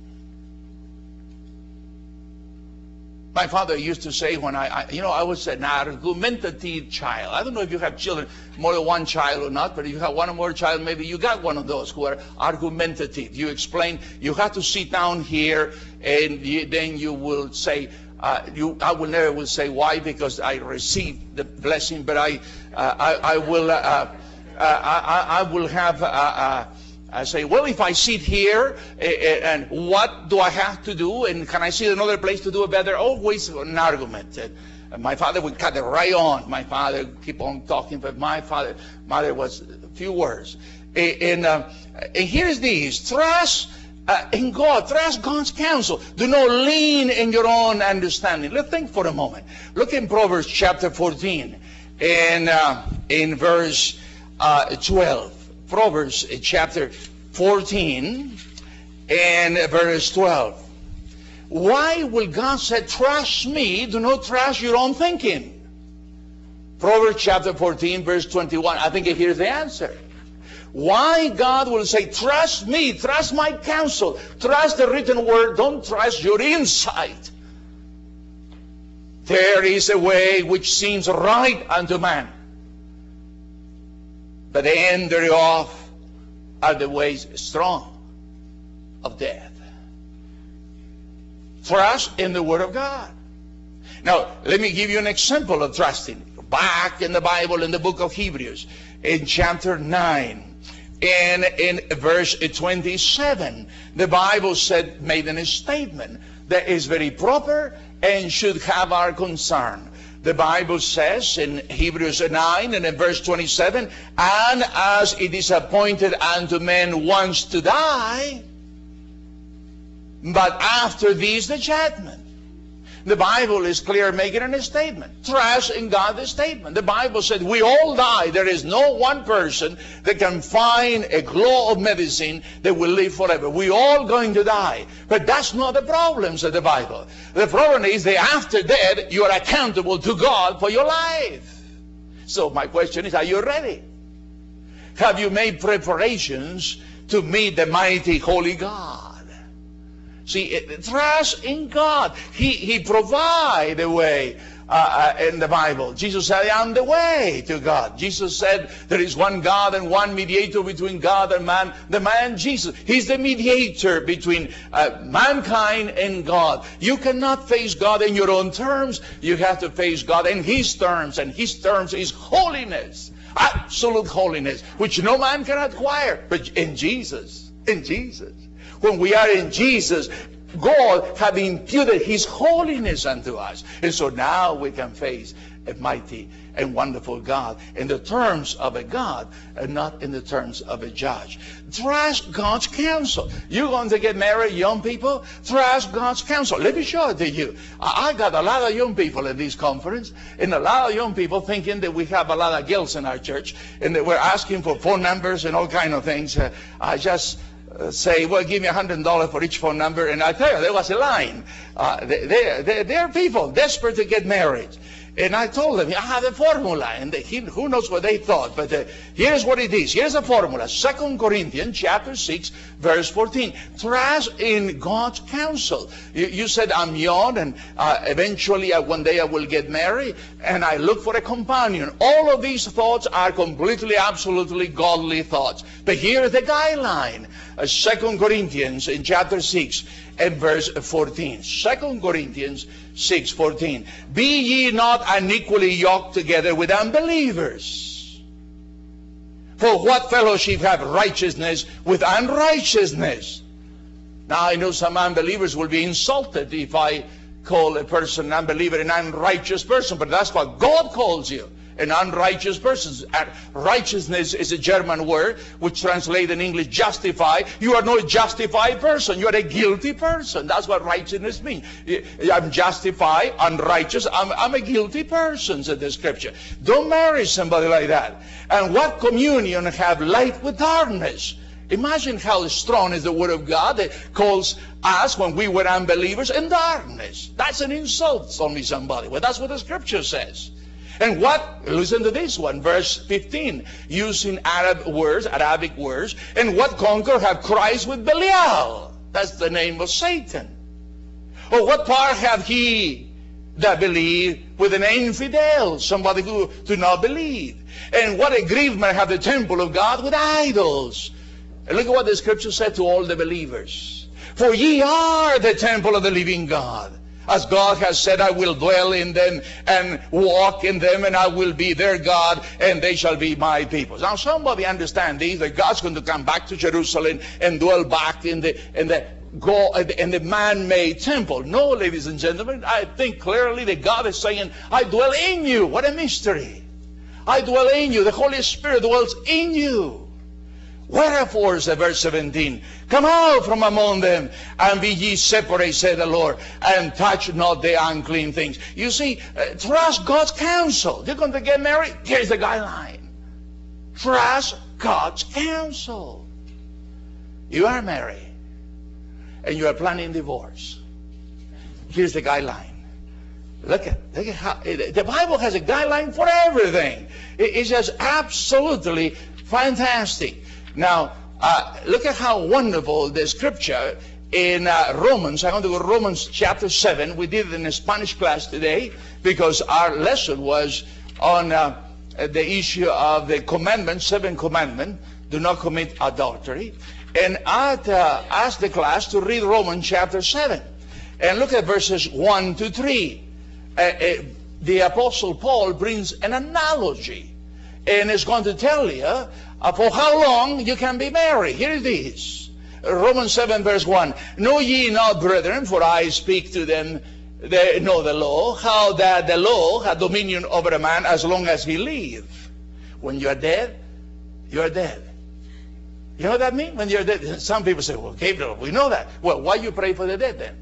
[SPEAKER 2] My father used to say when I, I, you know, I was an argumentative child. I don't know if you have children, more than one child or not, but if you have one or more child, maybe you got one of those who are argumentative. You explain, you have to sit down here, and you, then you will say, Uh, you, I will never will say why, because I received the blessing, but I, uh, I, I will, uh, uh, I, I will have, uh, uh, I say, well, if I sit here, uh, and what do I have to do, and can I see another place to do it better? Always an argument. And my father would cut it right on. My father keep on talking, but my father, mother was a few words. And, uh, and here's these: trust Uh, in God. Trust God's counsel. Do not lean in your own understanding. Let's think for a moment. Look in Proverbs chapter fourteen and uh, in verse uh, twelve. Proverbs chapter fourteen and verse twelve. Why will God say, trust me, do not trust your own thinking? Proverbs chapter fourteen verse twenty-one. I think here's the answer. Why God will say, trust me, trust my counsel, trust the written word, don't trust your insight. There is a way which seems right unto man, but the end thereof are the ways strong of death. Trust in the Word of God. Now, let me give you an example of trusting. Back in the Bible, in the book of Hebrews, in chapter nine, and in verse twenty-seven, the Bible said, made a statement that is very proper and should have our concern. The Bible says in Hebrews nine and in verse twenty-seven, and as it is appointed unto men once to die, but after this the judgment. The Bible is clear, making a statement. Trust in God's statement. The Bible said we all die. There is no one person that can find a glow of medicine that will live forever. We all going to die. But that's not the problem, said the Bible. The problem is that after death, you are accountable to God for your life. So my question is, are you ready? Have you made preparations to meet the mighty holy God? See, trust in God. He, he provides the way. Uh, in the Bible, Jesus said, I am the way to God. Jesus said, there is one God and one mediator between God and man, the man Jesus. He's the mediator between uh, mankind and God. You cannot face God in your own terms. You have to face God in His terms, and His terms is holiness, absolute holiness, which no man can acquire, but in Jesus, in Jesus. When we are in Jesus, God have imputed His holiness unto us. And so now we can face a mighty and wonderful God in the terms of a God and not in the terms of a judge. Trust God's counsel. You're going to get married, young people? Trust God's counsel. Let me show it to you. I got a lot of young people at this conference, and a lot of young people thinking that we have a lot of girls in our church and that we're asking for phone numbers and all kind of things. Uh, I just... Uh, say, well, give me a hundred dollars for each phone number, and I tell you, there was a line. Uh, they, they, they, they are people desperate to get married. And I told them, I have a formula. And they, who knows what they thought. But uh, here's what it is. Here's a formula. Second Corinthians chapter six, verse fourteen. Trust in God's counsel. You, you said, I'm young, and uh, eventually uh, one day I will get married. And I look for a companion. All of these thoughts are completely, absolutely godly thoughts. But here's the guideline. Uh, Second Corinthians in chapter six and verse fourteen. Second Corinthians six fourteen. Be ye not unequally yoked together with unbelievers. For what fellowship have righteousness with unrighteousness? Now I know some unbelievers will be insulted if I call a person an unbeliever an unrighteous person, but that's what God calls you. An unrighteous person. Righteousness is a German word which translates in English justify. You are not a justified person. You are a guilty person. That's what righteousness means. I'm justified, unrighteous. I'm, I'm a guilty person, said the scripture. Don't marry somebody like that. And what communion have light with darkness? Imagine how strong is the word of God that calls us, when we were unbelievers, in darkness. That's an insult on me, somebody. Well, that's what the scripture says. And what, listen to this one, verse fifteen, using Arab words, Arabic words, and what conquer have Christ with Belial? That's the name of Satan. Or what part have he that believe with an infidel, somebody who do not believe? And what agreement have the temple of God with idols? And look at what the scripture said to all the believers. For ye are the temple of the living God. As God has said, I will dwell in them and walk in them, and I will be their God, and they shall be my people. Now somebody understand this, that God's going to come back to Jerusalem and dwell back in the in the go in the man-made temple. No, ladies and gentlemen, I think clearly that God is saying, I dwell in you. What a mystery. I dwell in you. The Holy Spirit dwells in you. Wherefore, said verse seventeen, come out from among them, and be ye separate, said the Lord, and touch not the unclean things. You see, uh, trust God's counsel. You're going to get married? Here's the guideline. Trust God's counsel. You are married, and you are planning divorce. Here's the guideline. Look at, look at how, the Bible has a guideline for everything. It's just absolutely fantastic. Now, uh, look at how wonderful the scripture in uh, Romans. I want to go to Romans chapter seven. We did it in a Spanish class today because our lesson was on uh, the issue of the commandment, seven commandment. Do not commit adultery. And I uh, asked the class to read Romans chapter seven. And look at verses one to three. Uh, uh, the Apostle Paul brings an analogy. And it's going to tell you uh, for how long you can be married. Here it is. Romans seven verse one. Know ye not, brethren, for I speak to them that know the law, how that the law had dominion over a man as long as he live. When you are dead, you are dead. You know what that means? When you're dead. Some people say, well, Gabriel, we know that. Well, why you pray for the dead then?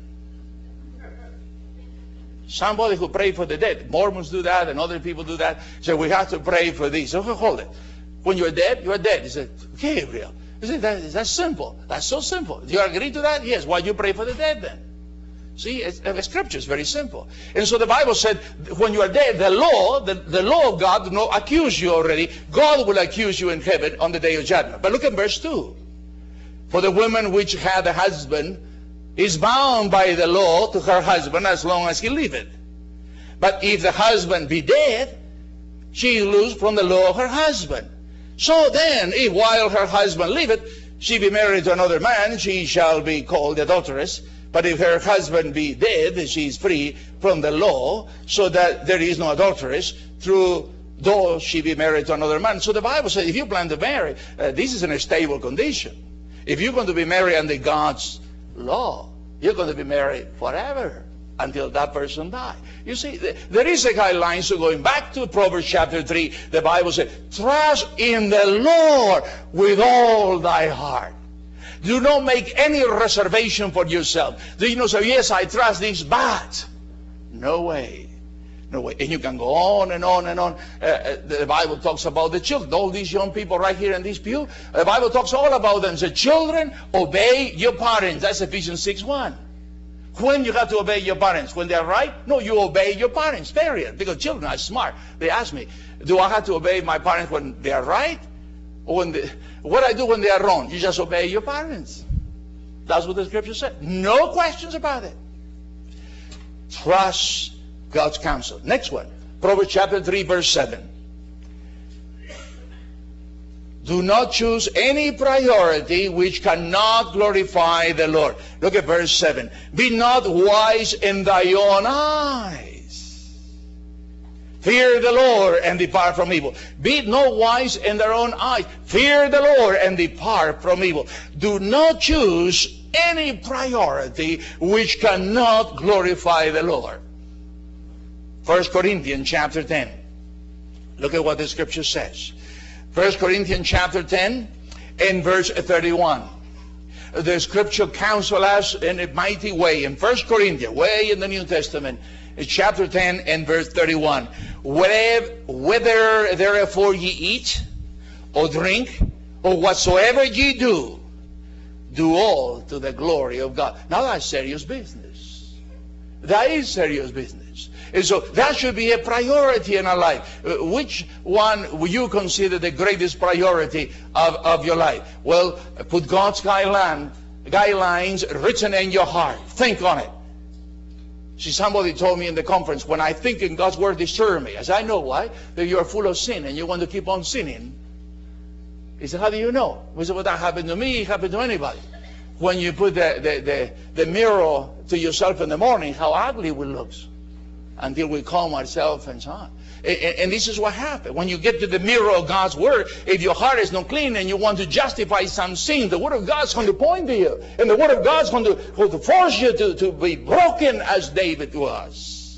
[SPEAKER 2] Somebody who pray for the dead. Mormons do that, and other people do that. So we have to pray for this. Okay, hold it. When you're dead, you're dead. He said, Gabriel. He said, that, that's simple. That's so simple. Do you agree to that? Yes. Why you pray for the dead then? See, it's, the scripture is very simple. And so the Bible said, when you are dead, the law, the, the law of God will not accuse you already. God will accuse you in heaven on the day of judgment. But look at verse two. For the woman which had a husband is bound by the law to her husband as long as he liveth. But if the husband be dead, she is loosed from the law of her husband. So then, if while her husband liveth, she be married to another man, she shall be called adulteress. But if her husband be dead, she is free from the law, so that there is no adulteress, through though she be married to another man. So the Bible says, if you plan to marry, uh, this is in a stable condition. If you're going to be married under God's law, you're going to be married forever until that person dies. You see, there is a guideline. So going back to Proverbs chapter three, the Bible says, trust in the Lord with all thy heart. Do not make any reservation for yourself. Do you know, so yes, I trust this, but no way. No way. And you can go on and on and on. Uh, the Bible talks about the children. All these young people right here in this pew, the Bible talks all about them. So children, obey your parents. That's Ephesians six one. When you have to obey your parents? When they're right? No, you obey your parents, period. Because children are smart. They ask me, do I have to obey my parents when they are right? Or when they, what I do when they are wrong? You just obey your parents. That's what the scripture said. No questions about it. Trust God's counsel. Next one. Proverbs chapter three, verse seven. Do not choose any priority which cannot glorify the Lord. Look at verse seven. Be not wise in thy own eyes. Fear the Lord and depart from evil. Be not wise in their own eyes. Fear the Lord and depart from evil. Do not choose any priority which cannot glorify the Lord. First Corinthians chapter ten. Look at what the scripture says. First Corinthians chapter ten and verse thirty-one. The scripture counsels us in a mighty way. In First Corinthians, way in the New Testament, chapter ten and verse thirty-one. Whether, whether therefore ye eat or drink or whatsoever ye do, do all to the glory of God. Now that's serious business. That is serious business. And so that should be a priority in our life. Uh, which one will you consider the greatest priority of, of your life? Well, put God's guideline, guidelines written in your heart. Think on it. See, somebody told me in the conference, when I think in God's word, disturb me. I said, I know why. That you are full of sin and you want to keep on sinning. He said, how do you know? I said, well, that happened to me. It happened to anybody. When you put the, the, the, the mirror to yourself in the morning, how ugly we look. Until we calm ourselves and so on. And, and this is what happens. When you get to the mirror of God's word, if your heart is not clean and you want to justify some sin, the word of God is going to point to you. And the word of God is going to, going to force you to, to be broken as David was.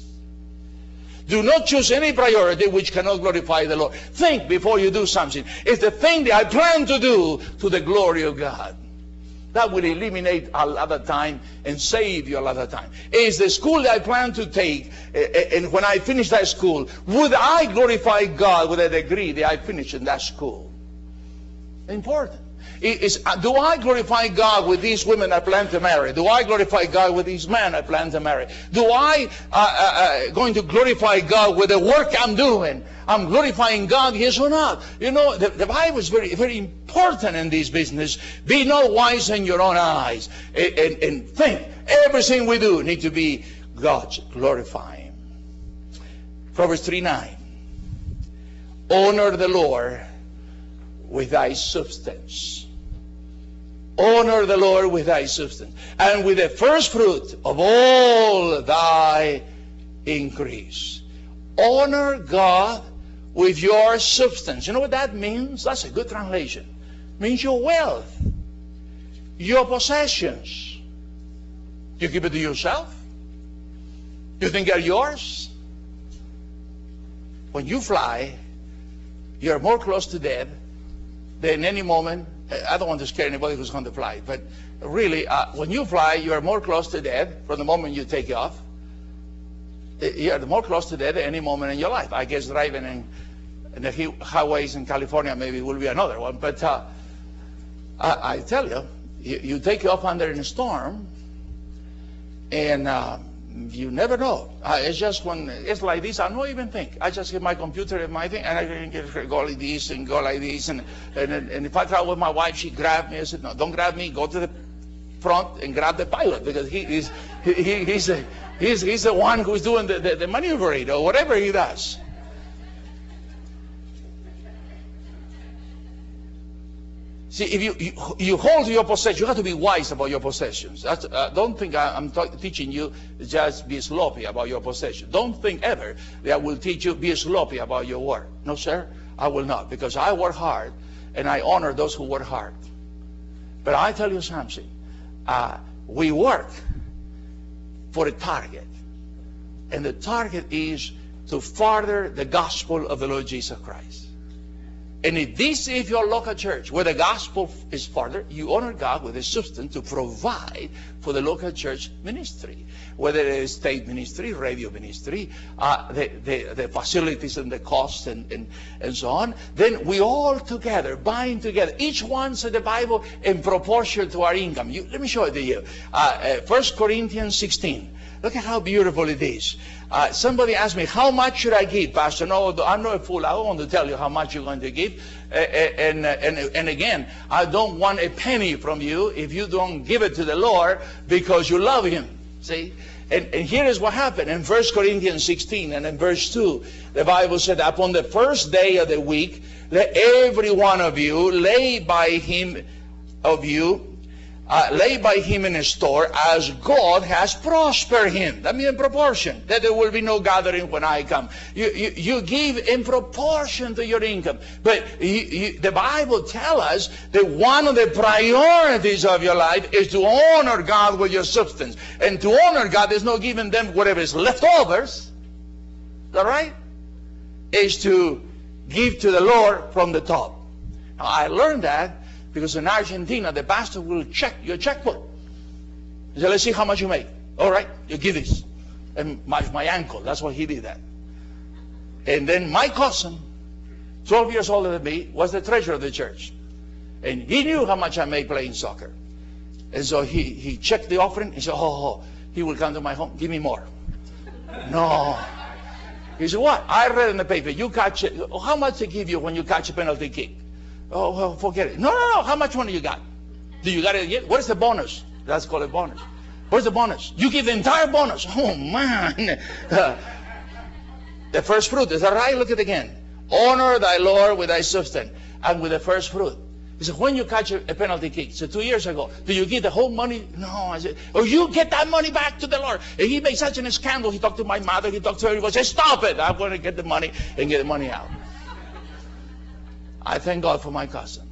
[SPEAKER 2] Do not choose any priority which cannot glorify the Lord. Think before you do something. Is the thing that I plan to do to the glory of God? That will eliminate a lot of time and save you a lot of time. Is the school that I plan to take, and when I finish that school, would I glorify God with a degree that I finish in that school? Important. Is, do I glorify God with these women I plan to marry? Do I glorify God with these men I plan to marry? Do I uh, uh, going to glorify God with the work I'm doing? I'm glorifying God, yes or not? You know, the, the Bible is very, very important in this business. Be not wise in your own eyes. And, and, and think, everything we do need to be God's glorifying. Proverbs three nine. Honor the Lord with thy substance. Honor the Lord with thy substance, and with the first fruit of all thy increase. Honor God with your substance. You know what that means? That's a good translation. It means your wealth, your possessions. You give it to yourself? You think they're yours? When you fly, you're more close to death than any moment. I don't want to scare anybody who's going to fly, but really, uh, when you fly, you are more close to death from the moment you take off. You are more close to death at any moment in your life. I guess driving in, in the highways in California maybe will be another one, but uh, I, I tell you, you, you take off under a storm, And uh, you never know. Uh, it's just when it's like this, I don't even think. I just get my computer and my thing, and I can get, go like this and go like this. And, and, and if I travel with my wife, she grabbed me. I said, no, don't grab me. Go to the front and grab the pilot, because he is he, he, he's, the, he's, he's the one who's doing the, the, the maneuvering or whatever he does. See, if you, you, you hold your possession, you have to be wise about your possessions. That's, uh, don't think I, I'm teaching you just be sloppy about your possession. Don't think ever that I will teach you be sloppy about your work. No, sir, I will not, because I work hard and I honor those who work hard. But I tell you something, uh, we work for a target, and the target is to further the gospel of the Lord Jesus Christ. And if this is your local church where the gospel is further, you honor God with a substance to provide for the local church ministry, whether it is state ministry, radio ministry, uh, the, the, the facilities and the costs and, and, and so on. Then we all together, bind together, each one said the Bible in proportion to our income. You, let me show it to you. Uh, uh, First Corinthians sixteen. Look at how beautiful it is. Uh, somebody asked me, how much should I give, Pastor? No, I'm not a fool. I don't want to tell you how much you're going to give. Uh, and, uh, and, and again, I don't want a penny from you if you don't give it to the Lord because you love Him. See? And, and here is what happened in First Corinthians sixteen and in verse two. The Bible said, upon the first day of the week, let every one of you lay by him of you, Uh, lay by him in a store as God has prospered him. That means in proportion, that there will be no gathering when I come. You, you, you give in proportion to your income. But you, you, the Bible tells us that one of the priorities of your life is to honor God with your substance. And to honor God is not giving them whatever is leftovers. Is that right? Is to give to the Lord from the top. Now, I learned that because in Argentina, the pastor will check your checkbook. He said, let's see how much you make. All right, you give this. And my, my uncle, that's why he did that. And then my cousin, twelve years older than me, was the treasurer of the church. And he knew how much I made playing soccer. And so he, he checked the offering. He said, oh, oh, he will come to my home. Give me more. No. He said, what? I read in the paper, you catch it. How much they give you when you catch a penalty kick? Oh, well, forget it. No, no, no. How much money you got? Do you got it yet? What is the bonus? That's called a bonus. What's the bonus? You give the entire bonus. Oh, man. Uh, the first fruit. Is that right? Look at it again. Honor thy Lord with thy substance and with the first fruit. He said, when you catch a, a penalty kick, so two years ago, do you give the whole money? No. I said, or you get that money back to the Lord. And he made such a scandal. He talked to my mother. He talked to everybody. He said, stop it. I'm going to get the money and get the money out. I thank God for my cousin.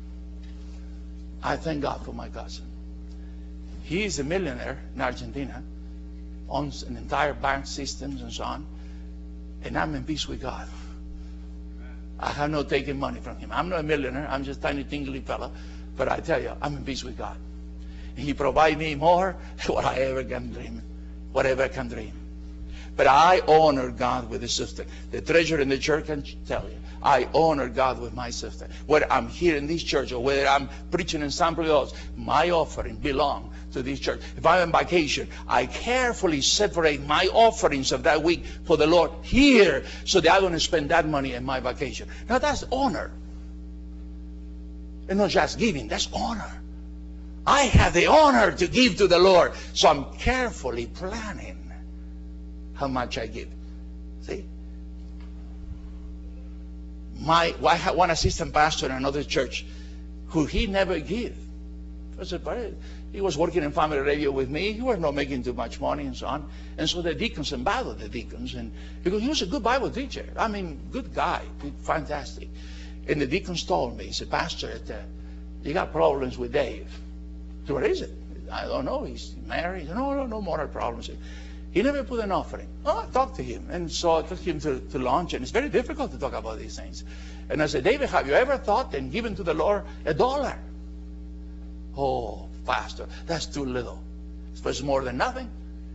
[SPEAKER 2] I thank God for my cousin. He is a millionaire in Argentina, owns an entire bank systems and so on, and I'm in peace with God. I have not taken money from him. I'm not a millionaire. I'm just a tiny, tingly fella, but I tell you, I'm in peace with God. He provides me more than what I ever can dream, whatever I can dream. But I honor God with the sister. The treasurer in the church can tell you, I honor God with my sister. Whether I'm here in this church or whether I'm preaching in some place else, my offering belongs to this church. If I'm on vacation, I carefully separate my offerings of that week for the Lord here so that I'm going to spend that money in my vacation. Now that's honor. And not just giving, that's honor. I have the honor to give to the Lord, so I'm carefully planning how much I give. See? My I had one assistant pastor in another church who he never gave. He was working in family radio with me. He was not making too much money and so on. And so the deacons invited the deacons, and because he was a good Bible teacher. I mean, good guy, fantastic. And the deacons told me, he said, Pastor, uh, you got problems with Dave. So what is it? I don't know. He's married. No, no, no moral problems. He never put an offering. Oh, I talked to him. And so I took him to, to lunch. And it's very difficult to talk about these things. And I said, David, have you ever thought and given to the Lord a dollar? Oh, Pastor, that's too little. It's more than nothing.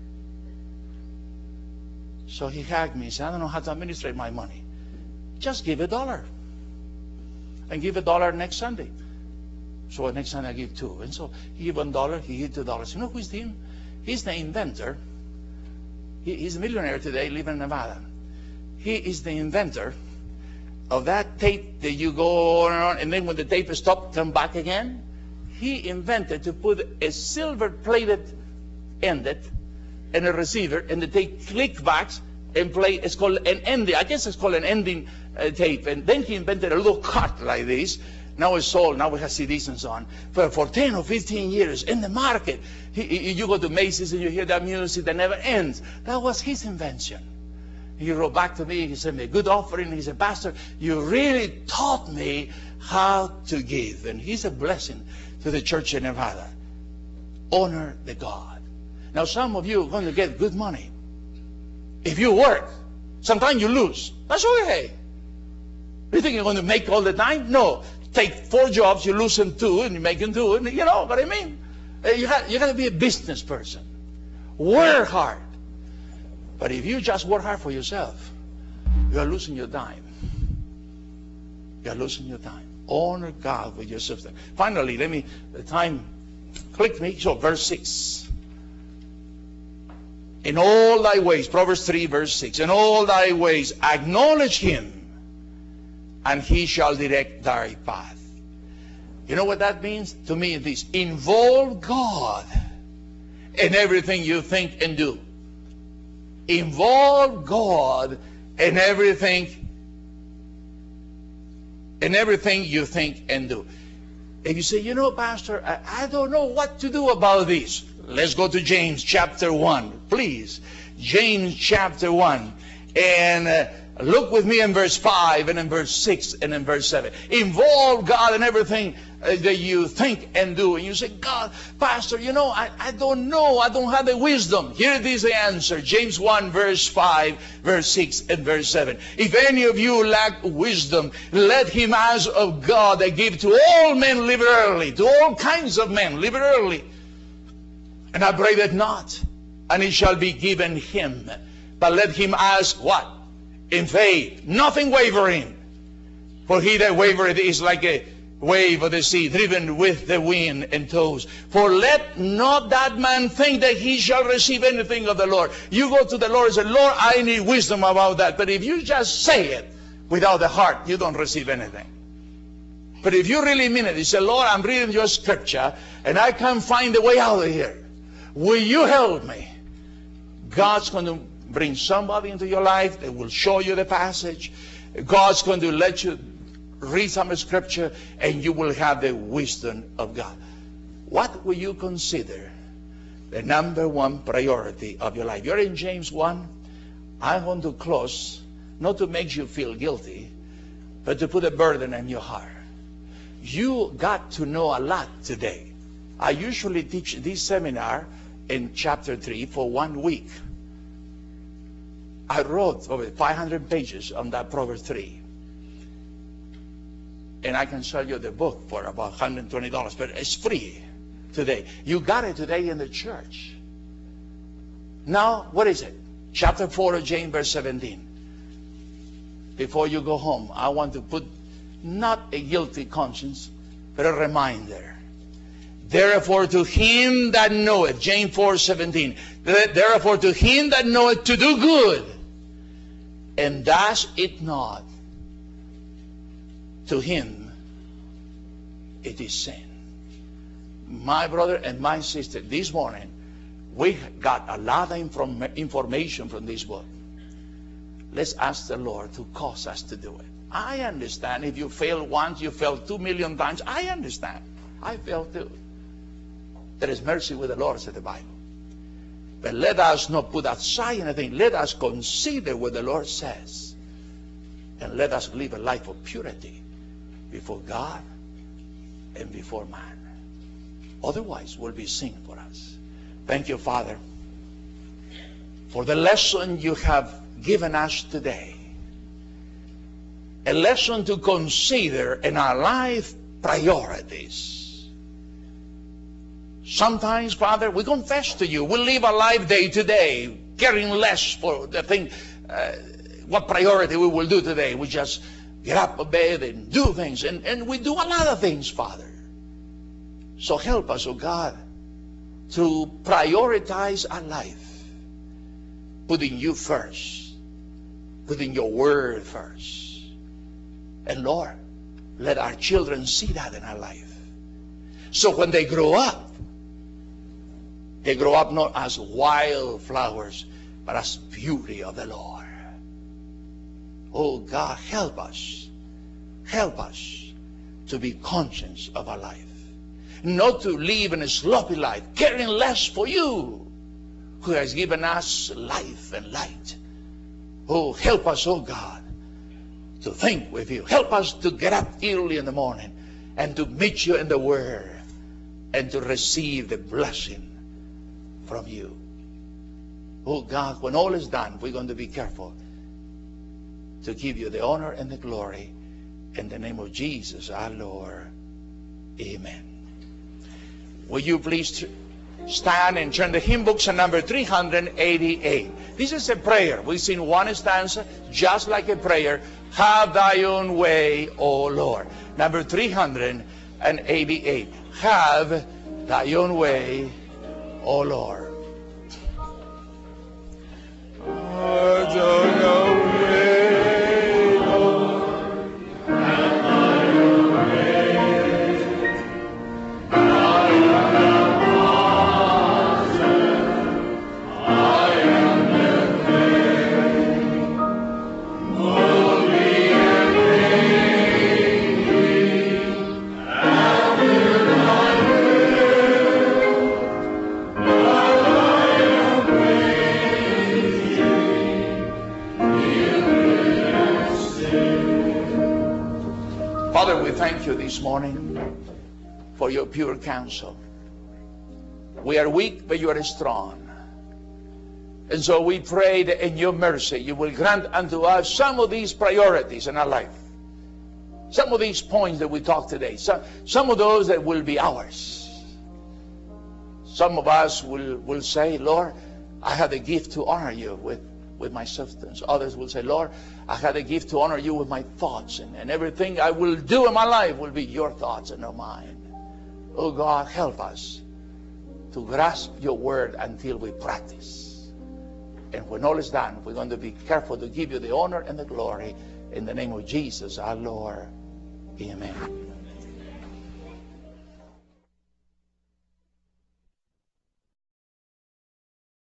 [SPEAKER 2] So he hugged me. He said, I don't know how to administrate my money. Just give a dollar. And give a dollar next Sunday. So next Sunday I give two. And so he gave one dollar. He gave two dollars. You know who is him? He's the inventor. He, he's a millionaire today, living in Nevada. He is the inventor of that tape that you go on and on, and then when the tape is stopped, come back again. He invented to put a silver-plated end and a receiver, and the tape click backs and play. It's called an ending. I guess it's called an ending uh, tape. And then he invented a little cut like this. Now it's sold. Now we have C Ds and so on. For, for ten or fifteen years in the market, he, he, you go to Macy's and you hear that music that never ends. That was his invention. He wrote back to me. He sent me a good offering. He said, Pastor, you really taught me how to give. And he's a blessing to the church in Nevada. Honor the God. Now some of you are going to get good money. If you work, sometimes you lose. That's okay. You think you're going to make all the time? No. Take four jobs, you lose them two, and you make them two. And you know what I mean? You have, you got to be a business person. Work hard. But if you just work hard for yourself, you are losing your time. You are losing your time. Honor God with your substance. Finally, let me, the time clicked me. So verse six. In all thy ways, Proverbs three, verse six. In all thy ways, acknowledge him, and he shall direct thy path. You know what that means? To me, it is involve God in everything you think and do. Involve God in everything, in everything you think and do. If you say, you know, Pastor, I, I don't know what to do about this. Let's go to James chapter one, please. James chapter one. And uh, look with me in verse five and in verse six and in verse seven. Involve God in everything uh, that you think and do. And you say, God, Pastor, you know, I, I don't know. I don't have the wisdom. Here it is the answer. James one, verse five, verse six, and verse seven. If any of you lack wisdom, let him ask of God that give to all men liberally, to all kinds of men liberally. And I pray that not, and it shall be given him. But let him ask what? In faith, nothing wavering. For he that wavereth is like a wave of the sea, driven with the wind and tossed. For let not that man think that he shall receive anything of the Lord. You go to the Lord and say, Lord, I need wisdom about that. But if you just say it without the heart, you don't receive anything. But if you really mean it, you say, Lord, I'm reading your scripture, and I can't find the way out of here. Will you help me? God's going to bring somebody into your life that will show you the passage. God's going to let you read some scripture, and you will have the wisdom of God. What will you consider the number one priority of your life? You're in James one. I want to close, not to make you feel guilty, but to put a burden in your heart. You got to know a lot today. I usually teach this seminar in chapter three for one week. I wrote over five hundred pages on that Proverbs three. And I can sell you the book for about one hundred twenty dollars, but it's free today. You got it today in the church. Now, what is it? Chapter four of James, verse seventeen. Before you go home, I want to put not a guilty conscience, but a reminder. Therefore to him that knoweth, James four seventeen, therefore to him that knoweth to do good, and does it not, to him it is sin. My brother and my sister, this morning, we got a lot of inform information from this book. Let's ask the Lord to cause us to do it. I understand if you fail once, you fail two million times. I understand. I failed too. There is mercy with the Lord, said the Bible. But let us not put aside anything. Let us consider what the Lord says. And let us live a life of purity before God and before man. Otherwise, it will be sin for us. Thank you, Father, for the lesson you have given us today. A lesson to consider in our life priorities. Sometimes, Father, we confess to you, we live our life day to day, caring less for the thing, uh, what priority we will do today. We just get up a bed and do things, and, and we do a lot of things, Father. So help us, oh God, to prioritize our life, putting you first, putting your word first. And Lord, let our children see that in our life. So when they grow up, they grow up not as wildflowers, but as beauty of the Lord. Oh God, help us. Help us to be conscious of our life. Not to live in a sloppy life, caring less for you, who has given us life and light. Oh, help us, oh God, to think with you. Help us to get up early in the morning and to meet you in the Word and to receive the blessing from you. Oh God, when all is done, we're going to be careful to give you the honor and the glory in the name of Jesus our Lord. Amen. Will you please stand and turn the hymn books to number three hundred eighty-eight. This is a prayer. We sing one stanza just like a prayer. Have thy own way, O Lord. Number three hundred eighty-eight. Have thy own way, O Lord. Have thy own way, Lord. Have thy own way. I am the potter. I am the clay. Mold me and make me after thy will. Not thy own way. Father, we thank you this morning for your pure counsel. We are weak, but you are strong. And so we pray that in your mercy you will grant unto us some of these priorities in our life. Some of these points that we talked today. Some, some of those that will be ours. Some of us will, will say, Lord, I have a gift to honor you with, with my substance. Others will say, Lord, I have a gift to honor you with my thoughts. And, and everything I will do in my life will be your thoughts and not mine. Oh God, help us to grasp your word until we practice. And when all is done, we're going to be careful to give you the honor and the glory in the name of Jesus our Lord. Amen.